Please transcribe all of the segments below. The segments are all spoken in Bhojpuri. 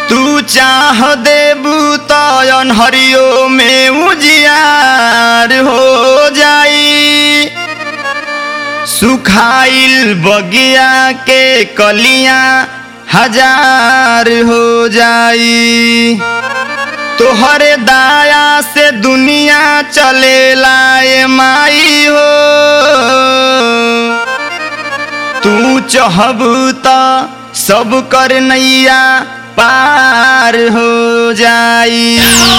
तू चाह देबू तो अनहरियो में उजियार हो जाई। सुखाइल बगिया के कलियां हजार हो जाई। तोहरे दाया से दुनिया चलेला ए माई हो। तू चाहबू तो सब कर नैया पार हो जाई।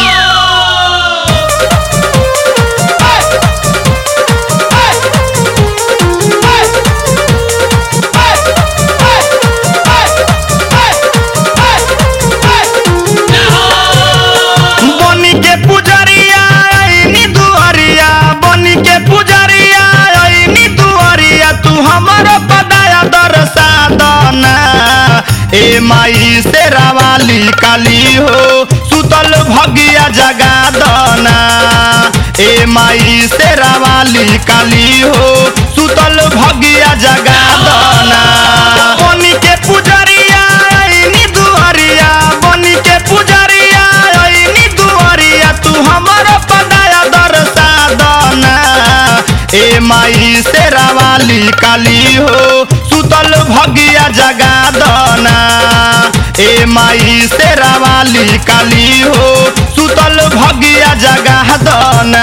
बनी के पुजरिया आईनी दुआरिया, बनी के पुजरिया आईनी दुआरिया, तू हमारा पदाया दरसा दना। ए माई शेरा वाली काली हो, सुतल भगिया जगा दना। ए माई शेरा वाली काली हो, सुतल भगिया जगा दना। बनी के पुजरिया आईनी दुआरिया, बनी के पुजरिया आईनी दुआरिया, तू हमारा पदाया दरसा दना। ए माई शेरा वाली काली हो, सुतल भगिया जगा दना। ए माई शेरा वाली काली हो, सुतल भगिया जगा दना।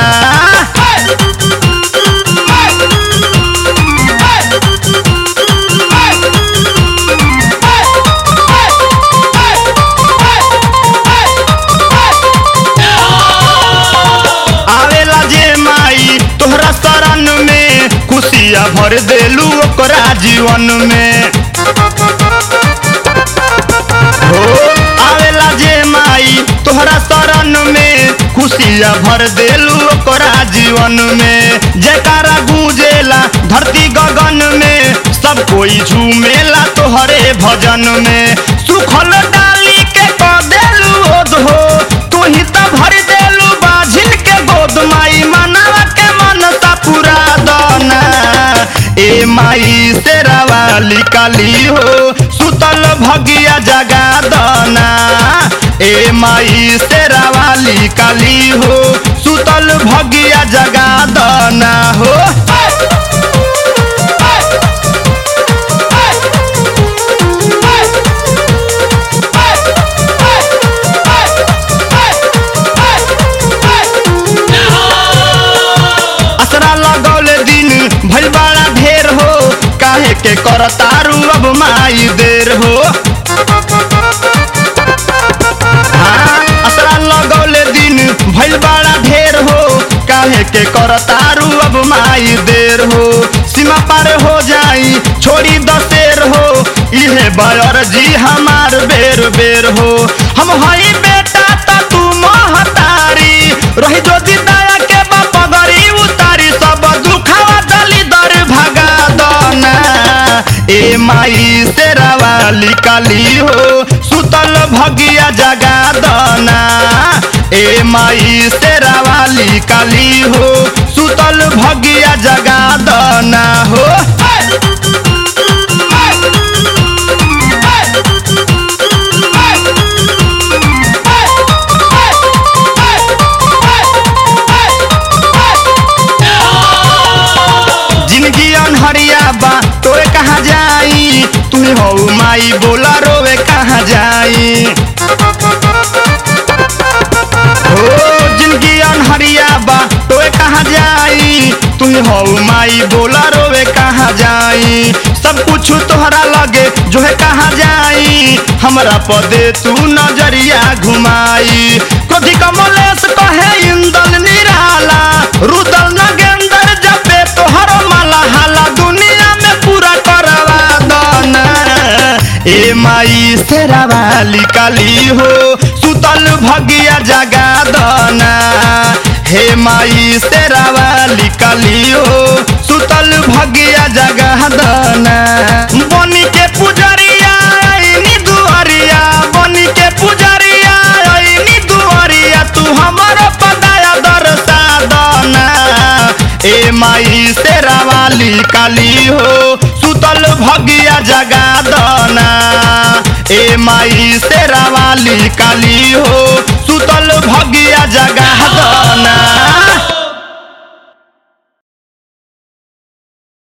आवेला जे माई तोहरा शरण में, खुशियाँ भर देलू ओकरा जीवन में हो। आवेला जे माई तोहरा शरण में, खुशियाँ भर देलू ओकरा जीवन में। जयकारा गूंजेला धरती गगन में, सब कोई झूमेला तोहरे भजन में। सुखल डाली के कह देलू ओध हो, तू ही तो भर देलू बाझिल के गोद। माई मनवा के मनसा पूरा दना। ए माई शेरा वाली काली हो, सुतल भगिया जगा दना। ए माई शेरा वाली काली हो, सुतल भगिया जगा दना हो। असरा लगौले दिन भइल बड़ा ढेर हो, काहे के करतारू अब माई देर हो। हाँ, असरा लगौले दिन भइल बड़ा ढेर हो, काहे के करतारू अब माई देर हो। सीमा पार हो जाई छोड़ी दशेर हो, इहे बयर जी हमार बेर बेर हो। हम हई बेटा त तू महतारी, रही जो दया के बाप गरी उतारी, सब दुखावा दली दर भगा दना। ए माई शेरा वाली काली हो, सुतल भगिया जगा दना। ए माई शेरा वाली काली हो, सुतल भगिया जगा दना हो। जिंदगी अनहरिया बा तोरे कहाँ जाई, तुम हो माई बोला रोवे कहाँ जाई। हो जिंदगी अनहरिया बा तोरे कहाँ जाई, तुम हो माई बोला रोवे कहाँ जाई। सब कुछ तोहरा लगे जो है कहाँ जाई, हमरा पदे तू नजरिया घुमाई। क्रोधी कमलेश कहे इंदल निराला, रुदल नगेंदर जपे तोहर माला। हाला दुनिया में पूरा करवा दना। ए माई शेरा वाली काली हो, सुतल भगिया जगा दना। हे माई शेरा वाली काली हो, सुतल भगिया जगा दना। बनी के पुजरिया आईनी दुआरिया, बनी के पुजरिया आईनी दुआरिया, तू हमारा पदाया दरसा दना। ए माई शेरा वाली काली हो, सुतल भगिया जगा दना। ए माई शेरा